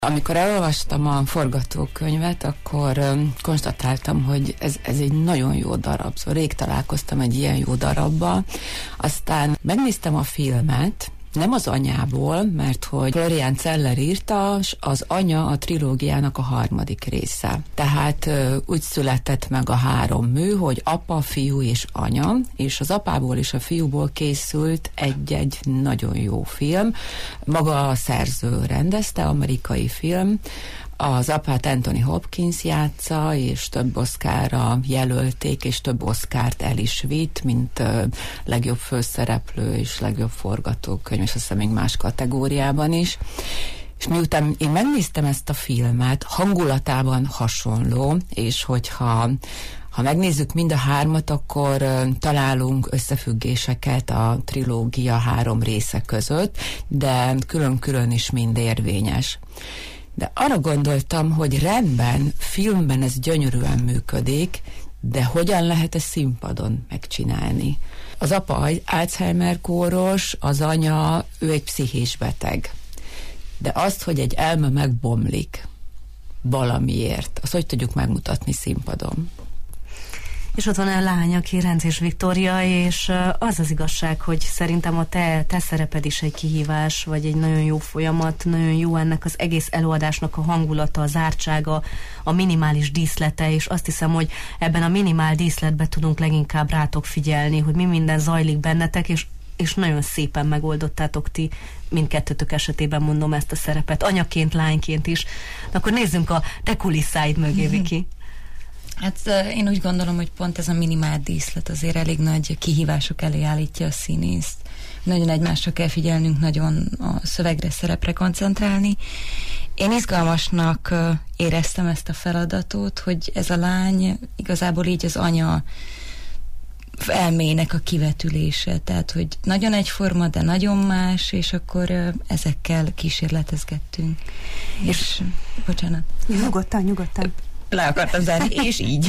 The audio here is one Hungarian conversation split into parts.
Amikor elolvastam a forgatókönyvet, akkor konstatáltam, hogy ez egy nagyon jó darab. Szóval rég találkoztam egy ilyen jó darabbal. Aztán megnéztem a filmet, nem az anyából, mert hogy Florian Zeller írta, az anya a trilógiának a 3. része. Tehát úgy született meg a 3 mű, hogy apa, fiú és anya, és az apából és a fiúból készült egy nagyon jó film. Maga a szerző rendezte, amerikai film. Az apát Anthony Hopkins játsza, és több Oscarra jelölték, és több Oscart el is vitt, mint legjobb főszereplő és legjobb forgatókönyv, és azt hiszem még más kategóriában is. És miután én megnéztem ezt a filmet, hangulatában hasonló, és hogyha megnézzük mind a 3, akkor találunk összefüggéseket a trilógia 3 része között, de külön-külön is mind érvényes. De arra gondoltam, hogy rendben, filmben ez gyönyörűen működik, de hogyan lehet ezt színpadon megcsinálni? Az apa Alzheimer kóros, az anya, ő egy pszichés beteg. De azt, hogy egy elme megbomlik valamiért, azt hogy tudjuk megmutatni színpadon? És ott van a lány, aki Renczés Viktória, és az az igazság, hogy szerintem a te szereped is egy kihívás, vagy egy nagyon jó folyamat, nagyon jó ennek az egész előadásnak a hangulata, az ártsága, a minimális díszlete, és azt hiszem, hogy ebben a minimál díszletben tudunk leginkább rátok figyelni, hogy mi minden zajlik bennetek, és nagyon szépen megoldottátok ti, mindkettőtök esetében mondom ezt a szerepet, anyaként, lányként is. De akkor nézzünk a te kulisszáid mögé, Viki. Hát én úgy gondolom, hogy pont ez a minimál díszlet azért elég nagy kihívások elé állítja a színészt. Nagyon egymásra kell figyelnünk, nagyon a szövegre, szerepre koncentrálni. Én izgalmasnak éreztem ezt a feladatot, hogy ez a lány igazából így az anya elmének a kivetülése, tehát hogy nagyon egyforma, de nagyon más, és akkor ezekkel kísérletezgettünk. És bocsánat. Nyugodtan. Le akartam zárni, és így.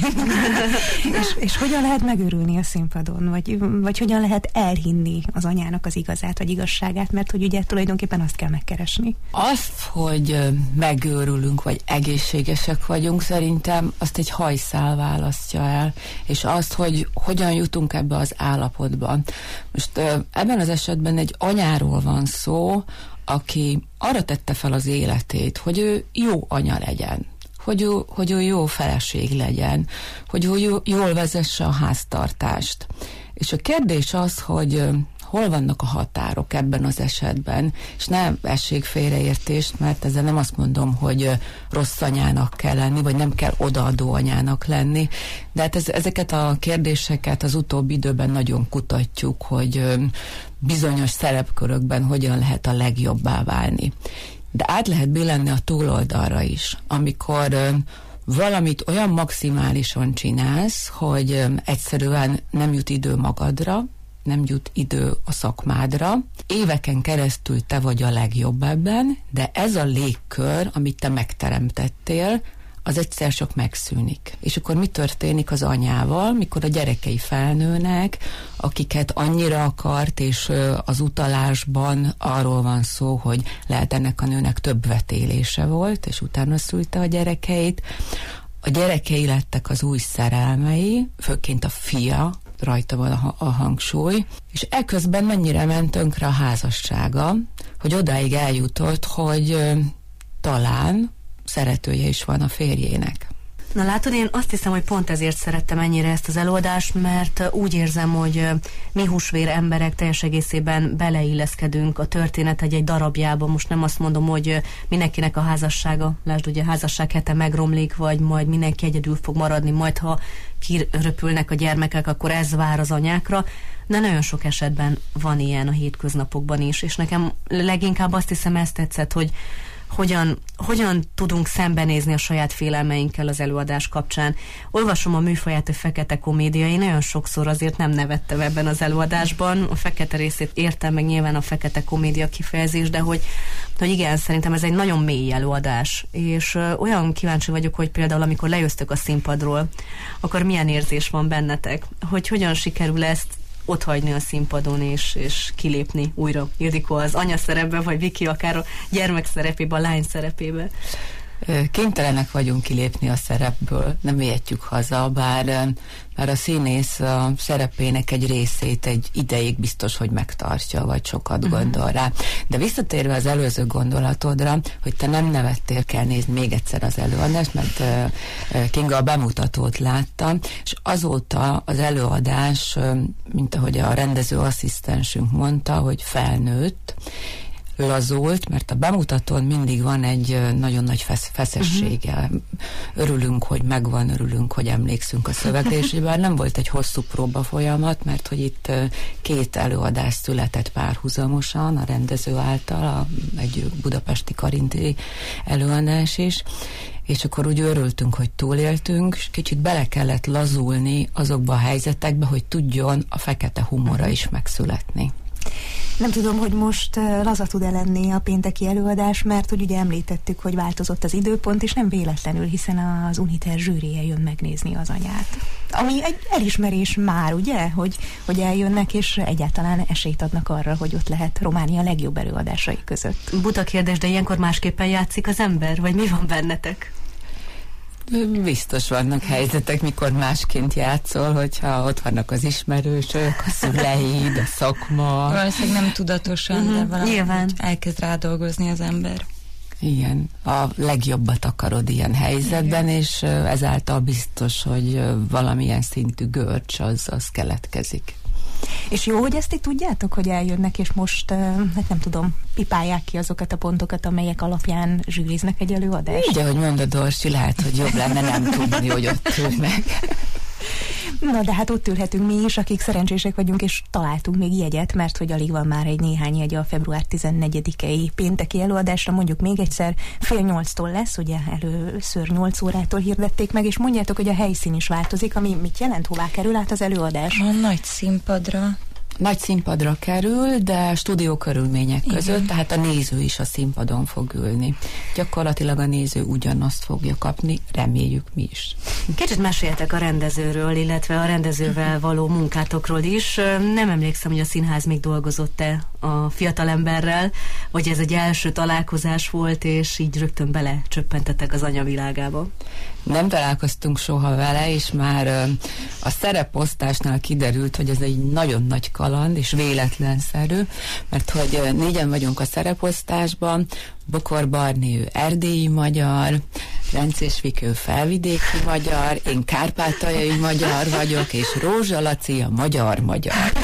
és hogyan lehet megőrülni a színpadon? Vagy hogyan lehet elhinni az anyának az igazát, vagy igazságát? Mert hogy ugye tulajdonképpen azt kell megkeresni. Azt, hogy megőrülünk, vagy egészségesek vagyunk, szerintem azt egy hajszál választja el. És azt, hogy hogyan jutunk ebbe az állapotba. Most ebben az esetben egy anyáról van szó, aki arra tette fel az életét, hogy ő jó anya legyen. Hogy ő jó feleség legyen, hogy ő jól vezesse a háztartást. És a kérdés az, hogy hol vannak a határok ebben az esetben, és ne essék félreértést, mert ezzel nem azt mondom, hogy rossz anyának kell lenni, vagy nem kell odaadó anyának lenni, de hát ezeket a kérdéseket az utóbbi időben nagyon kutatjuk, hogy bizonyos szerepkörökben hogyan lehet a legjobbá válni. De át lehet billenni a túloldalra is, amikor valamit olyan maximálisan csinálsz, hogy egyszerűen nem jut idő magadra, nem jut idő a szakmádra. Éveken keresztül te vagy a legjobb ebben, de ez a légkör, amit te megteremtettél, az egyszer csak megszűnik. És akkor mi történik az anyával, mikor a gyerekei felnőnek, akiket annyira akart, és az utalásban arról van szó, hogy lehet ennek a nőnek több vetélése volt, és utána szülte a gyerekeit. A gyerekei lettek az új szerelmei, főként a fia, rajta van a hangsúly, és eközben mennyire ment tönkre a házassága, hogy odáig eljutott, hogy talán szeretője is van a férjének. Na látod, én azt hiszem, hogy pont ezért szerettem ennyire ezt az előadást, mert úgy érzem, hogy mi húsvér emberek teljes egészében beleilleszkedünk a történet egy darabjába. Most nem azt mondom, hogy mindenkinek a házassága, lásd, ugye a házasság hete megromlik, vagy majd mindenki egyedül fog maradni, majd ha kiröpülnek a gyermekek, akkor ez vár az anyákra, de nagyon sok esetben van ilyen a hétköznapokban is, és nekem leginkább azt hiszem, ezt tetszett, hogy hogyan tudunk szembenézni a saját félelmeinkkel az előadás kapcsán. Olvasom a műfaját, a fekete komédia, én nagyon sokszor azért nem nevettem ebben az előadásban, a fekete részét értem, meg nyilván a fekete komédia kifejezés, de hogy igen, szerintem ez egy nagyon mély előadás, és olyan kíváncsi vagyok, hogy például amikor lejöztök a színpadról, akkor milyen érzés van bennetek, hogy hogyan sikerül ezt otthagyni a színpadon, és kilépni újra. Ildikó az anya szerepbe, vagy Viki akár a gyermek szerepébe, a lány szerepébe? Kénytelenek vagyunk kilépni a szerepből, nem vihetjük haza, bár a színész a szerepének egy részét egy ideig biztos, hogy megtartja, vagy sokat gondol rá. De visszatérve az előző gondolatodra, hogy te nem nevettél, kell nézni még egyszer az előadást, mert Kinga a bemutatót látta, és azóta az előadás, mint ahogy a rendezőasszisztensünk mondta, hogy felnőtt, lazult, mert a bemutatón mindig van egy nagyon nagy feszessége. Örülünk, hogy megvan, örülünk, hogy emlékszünk a szövegre, és bár nem volt egy hosszú próba folyamat, mert hogy itt 2 előadás született párhuzamosan a rendező által, egy budapesti Karinti előadás is, és akkor úgy örültünk, hogy túléltünk, és kicsit bele kellett lazulni azokba a helyzetekbe, hogy tudjon a fekete humora is megszületni. Nem tudom, hogy most laza tud-e lenni a pénteki előadás, mert hogy ugye említettük, hogy változott az időpont, és nem véletlenül, hiszen az Uniter zsűrije jön megnézni az anyát. Ami egy elismerés már, ugye, hogy eljönnek, és egyáltalán esélyt adnak arra, hogy ott lehet Románia legjobb előadásai között. Buta kérdés, de ilyenkor másképpen játszik az ember? Vagy mi van bennetek? Biztos vannak helyzetek, mikor másként játszol, hogyha ott vannak az ismerősök, a szüleid, a szakma. Valószínűleg nem tudatosan, de valahogy elkezd rádolgozni az ember. Igen, a legjobbat akarod ilyen helyzetben, és ezáltal biztos, hogy valamilyen szintű görcs az keletkezik. És jó, hogy ezt itt tudjátok, hogy eljönnek, és most, hát nem tudom, pipálják ki azokat a pontokat, amelyek alapján zsűriznek egy előadást? Így, ahogy mondod, Orsi, lehet, hogy jobb lenne nem tudni, hogy ott ülnek. Na, de hát ott ülhetünk mi is, akik szerencsések vagyunk, és találtunk még jegyet, mert hogy alig van már egy néhány jegy a február 14-i pénteki előadásra, mondjuk még egyszer, 7:30-tól lesz, ugye először 8 órától hirdették meg, és mondjátok, hogy a helyszín is változik, ami mit jelent, hová kerül át az előadás? A nagy színpadra. Nagy színpadra kerül, de stúdió körülmények között, tehát a néző is a színpadon fog ülni. Gyakorlatilag a néző ugyanazt fogja kapni, reméljük mi is. Kicsit meséltek a rendezőről, illetve a rendezővel való munkátokról is. Nem emlékszem, hogy a színház még dolgozott-e a fiatalemberrel, vagy ez egy első találkozás volt, és így rögtön belecsöppentetek az anyavilágába. Nem találkoztunk soha vele, és már a szereposztásnál kiderült, hogy ez egy nagyon nagy kaland, és véletlenszerű, mert hogy 4-en vagyunk a szereposztásban, Bokor Barni, ő erdélyi magyar, Renczés Viki, ő felvidéki magyar, én kárpátaljai magyar vagyok, és Rózsa Laci a magyar-magyar.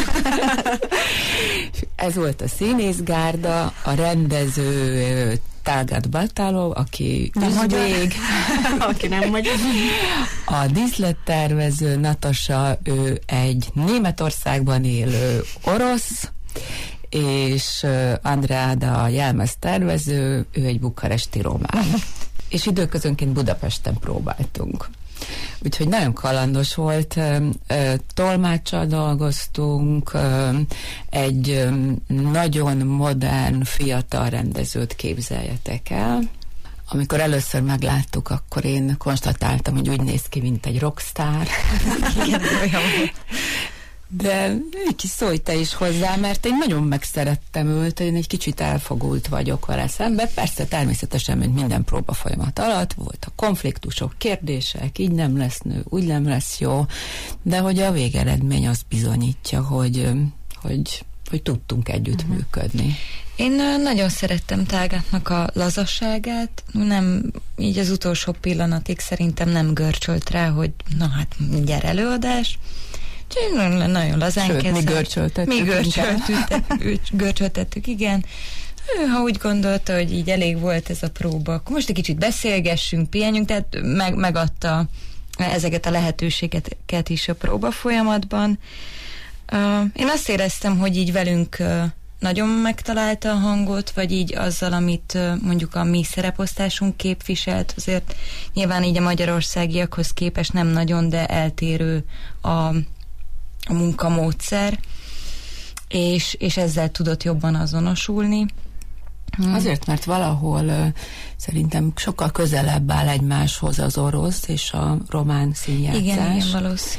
Ez volt a színészgárda, a rendező Talgat Baltalov, aki üzvég, aki nem magyar. A díszlettervező Natasa, ő egy Németországban élő orosz, és Andreada a jelmeztervező, ő egy bukaresti román. És időközönként Budapesten próbáltunk. Úgyhogy nagyon kalandos volt, tolmáccsal dolgoztunk, egy nagyon modern, fiatal rendezőt képzeljetek el. Amikor először megláttuk, akkor én konstatáltam, hogy úgy néz ki, mint egy rockstar. Igen, olyan volt. De Viki, szólj te is hozzá, mert én nagyon megszerettem őt, én egy kicsit elfogult vagyok vele szembe. Persze természetesen, mint minden próba folyamat alatt, voltak konfliktusok, kérdések, így nem lesz nő, úgy nem lesz jó, de hogy a végeredmény azt bizonyítja, hogy tudtunk együttműködni. Én nagyon szerettem Talgatnak a lazasságát, nem, így az utolsó pillanatig szerintem nem görcsölt rá, hogy na hát mindjárt előadás. Nagyon lazán kezdett. Mi görcsöltettük, igen. Ő, ha úgy gondolta, hogy így elég volt ez a próba, akkor most egy kicsit beszélgessünk, pihenjünk, tehát megadta ezeket a lehetőségeket is a próba folyamatban. Én azt éreztem, hogy így velünk nagyon megtalálta a hangot, vagy így azzal, amit mondjuk a mi szereposztásunk képviselt, azért nyilván így a magyarországiakhoz képest nem nagyon, de eltérő a munkamódszer, és ezzel tudott jobban azonosulni. Azért, mert valahol szerintem sokkal közelebb áll egymáshoz az orosz és a román színjátszás. Igen, valószínű.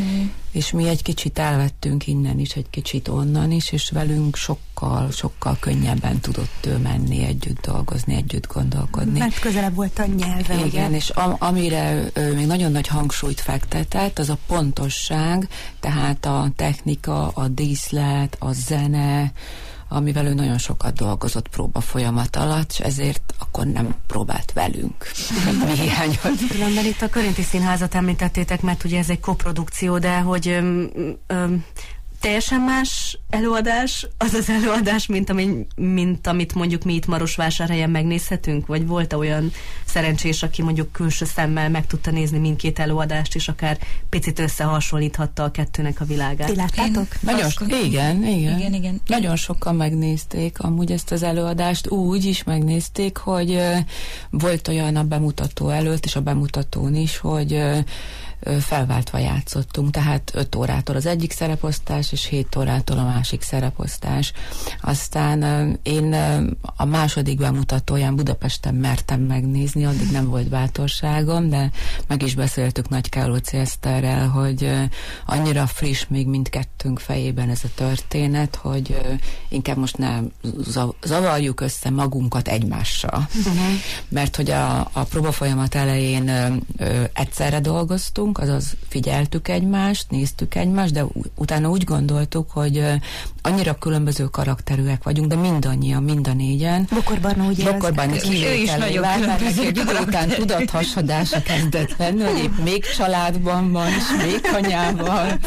és mi egy kicsit elvettünk innen is, egy kicsit onnan is, és velünk sokkal könnyebben tudott ő menni, együtt dolgozni, együtt gondolkodni. Mert közelebb volt a nyelve. Igen, és amire még nagyon nagy hangsúlyt fektetett, az a pontosság, tehát a technika, a díszlet, a zene, amivel ő nagyon sokat dolgozott próba folyamat alatt, és ezért akkor nem próbált velünk. Mi hiányolt. Különben itt a Karinti Színházat említettétek, mert ugye ez egy koprodukció, de hogy teljesen más előadás, az az előadás, mint amit mondjuk mi itt Marosvásárhelyen megnézhetünk? Vagy volt olyan szerencsés, aki mondjuk külső szemmel meg tudta nézni mindkét előadást, és akár picit összehasonlíthatta a kettőnek a világát? Ti láttátok? Igen. Nagyon sokan megnézték amúgy ezt az előadást, úgy is megnézték, hogy volt olyan a bemutató előtt, és a bemutatón is, hogy felváltva játszottunk, tehát 5 órától az egyik szereposztás, és 7 órától a másik szereposztás. Aztán én a második bemutatóján Budapesten mertem megnézni, addig nem volt bátorságom, de meg is beszéltük Nagy Kálóci Eszterrel, hogy annyira friss még mindkettőnk fejében ez a történet, hogy inkább most ne zavarjuk össze magunkat egymással. Mert hogy a próbafolyamat elején egyszerre dolgoztunk, azaz figyeltük egymást, néztük egymást, de utána úgy gondoltuk, hogy annyira különböző karakterűek vagyunk, de mindannyian, mind a négyen. Bokor Barna ugye kivételével, mert neki egy idő után tudathasadása kezdett lenni, hogy épp még családban van, és még anyával,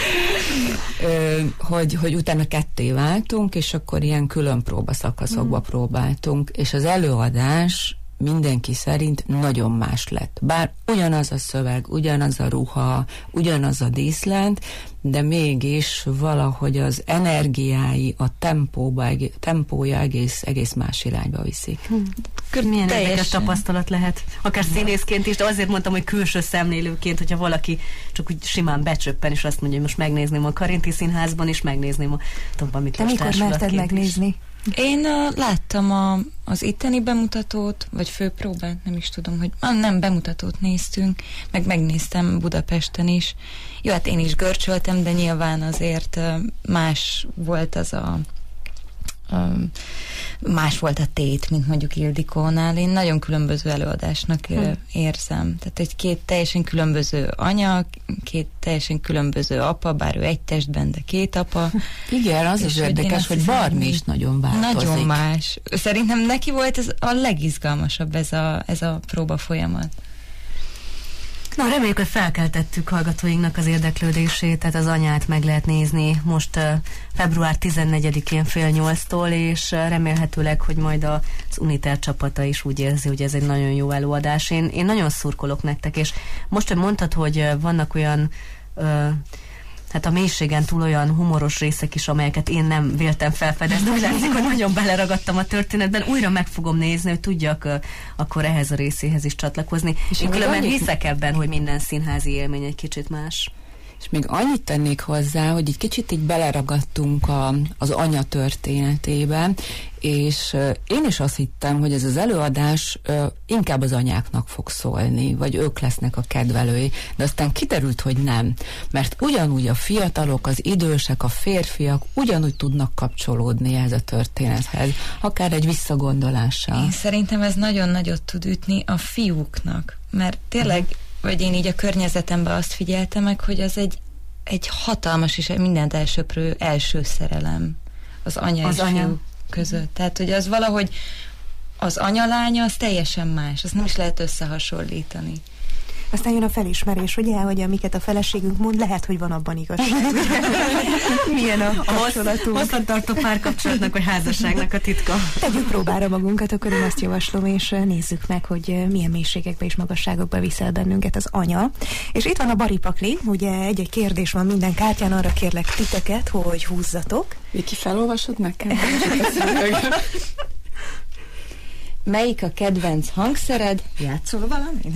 hogy utána ketté váltunk, és akkor ilyen külön próbaszakaszokba próbáltunk, és az előadás mindenki szerint nagyon más lett. Bár ugyanaz a szöveg, ugyanaz a ruha, ugyanaz a díszlet, de mégis valahogy az energiái, a tempója egész más irányba viszik. Milyen érdekes tapasztalat lehet. Akár színészként is, de azért mondtam, hogy külső szemlélőként, hogyha valaki csak úgy simán becsöppen, és azt mondja, hogy most megnézném a Karinti Színházban, és megnézném a Tompa Miklós Társulatként. Te mikor merted megnézni? Én láttam az itteni bemutatót, vagy főpróbát, nem is tudom, hogy nem, bemutatót néztünk, meg megnéztem Budapesten is. Jó, hát én is görcsöltem, de nyilván azért más volt az más volt a tét, mint mondjuk Ildikónál. Én nagyon különböző előadásnak érzem. Tehát egy 2 teljesen különböző anya, 2 teljesen különböző apa, bár ő egy testben, de 2 apa. Igen, az is érdekes, hogy Barni is nagyon változik. Nagyon más. Szerintem neki volt ez a legizgalmasabb ez a próba folyamat. Na, reméljük, hogy felkeltettük hallgatóinknak az érdeklődését, tehát az anyát meg lehet nézni most február 14-én fél 8-tól, és remélhetőleg, hogy majd az Uniter csapata is úgy érzi, hogy ez egy nagyon jó előadás. Én nagyon szurkolok nektek, és most, hogy mondtad, hogy vannak olyan hát a mélységen túl olyan humoros részek is, amelyeket én nem véltem felfedezni. Úgy látszik, hogy nagyon beleragadtam a történetben. Újra meg fogom nézni, hogy tudjak akkor ehhez a részéhez is csatlakozni. És én különben hiszek ebben, hogy minden színházi élmény egy kicsit más. És még annyit tennék hozzá, hogy egy kicsit így beleragadtunk az anya történetébe, és én is azt hittem, hogy ez az előadás inkább az anyáknak fog szólni, vagy ők lesznek a kedvelői, de aztán kiderült, hogy nem. Mert ugyanúgy a fiatalok, az idősek, a férfiak ugyanúgy tudnak kapcsolódni ehhez a történethez, akár egy visszagondolással. Én szerintem ez nagyon nagyot tud ütni a fiúknak, mert tényleg vagy én így a környezetemben azt figyeltem meg, hogy az egy hatalmas és mindent elsöprő első szerelem az anya és fiú között. Tehát, hogy az valahogy az anyalánya az teljesen más, azt nem is lehet összehasonlítani. Aztán jön a felismerés, ugye, hogy amiket a feleségünk mond, lehet, hogy van abban igazság. Milyen a kapcsolatunk. Hosszantartó párkapcsolatnak, vagy házasságnak a titka. Tegyük próbára magunkat, akkor én azt javaslom, és nézzük meg, hogy milyen mélységekbe és magasságokba viszel bennünket az anya. És itt van a Baripakli, ugye egy kérdés van minden kártyán, arra kérlek titeket, hogy húzzatok. Viki, felolvasod nekem? Melyik a kedvenc hangszered? Játszol valamit?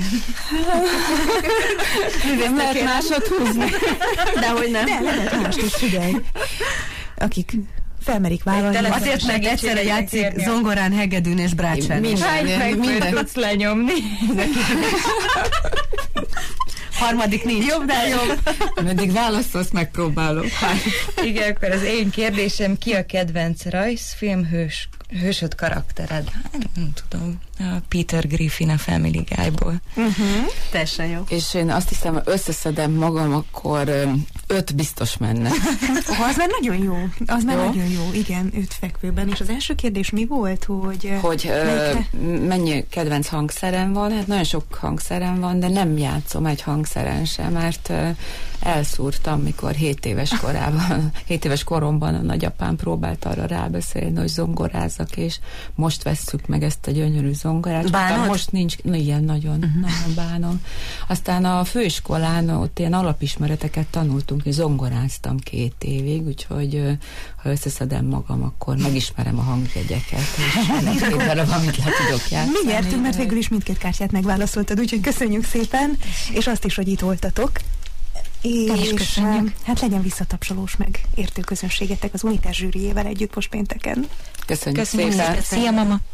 Nem lehet másod húzni. Dehogy nem. De lehet mást is, figyelj. Akik felmerik vállalni. Azért meg egyszerre játszik zongorán, hegedűn és brácsán. Minden tudsz lenyomni. Harmadik nincs. Jobbnál jobb. Meddig válaszolsz, megpróbálok. Igen, akkor az én kérdésem, ki a kedvenc rajzfilm hősöd karaktered? Nem tudom, a Peter Griffin a Family Guy-ból. Teljesen jó. És én azt hiszem, ha összeszedem magam, akkor 5 biztos menne. Az már nagyon jó. Az már nagyon jó, igen, 5 fekvőben. És az első kérdés mi volt, hogy mennyi kedvenc hangszerem van? Hát nagyon sok hangszerem van, de nem játszom egy hangszeren sem, mert elszúrtam, mikor 7 éves koromban a nagyapám próbált arra rábeszélni, hogy zongorázzak, és most vesszük meg ezt a gyönyörű zongorát. Bánod? Most nincs, igen, nagyon bánom. Aztán a főiskolán ott ilyen alapismereteket tanultunk, és zongoráztam 2 évig, úgyhogy ha összeszedem magam, akkor megismerem a hangjegyeket, és két darab, amit le tudok játszani. mi nyertünk, mert végül is mindkét kártyát megválaszoltad, úgyhogy köszönjük szépen, és azt is, hogy itt voltatok. És hát legyen visszatapsolós meg értő közönségetek az Unitás zsűriével együtt most pénteken. Köszönjük szépen. Szia, mama!